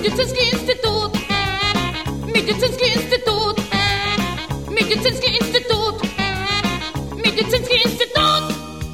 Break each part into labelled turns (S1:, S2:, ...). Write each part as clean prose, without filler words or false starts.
S1: Медицинский институт, медицинский институт, медицинский институт, медицинский институт.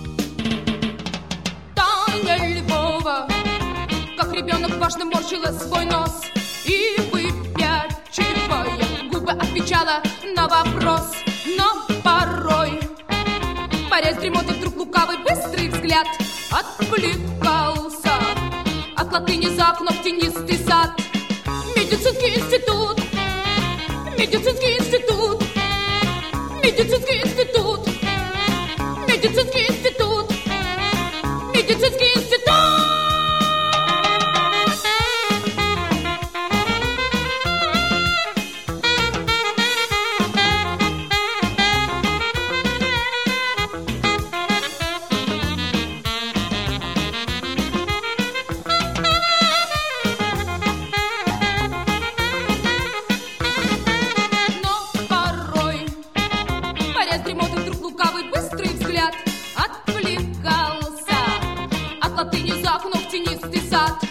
S1: Таня Львова, как ребенок важно морщила свой нос и выпячивая губы отвечала на вопрос. Но порой, борясь с дремотой, вдруг лукавый быстрый взгляд отвлекался от латыни за окном в тенистый сад. Медицинский институт, медицинский институт, медицинский институт, медицинский институт, медицинский институт. Отвлекался от латыни за окном в тенистый сад.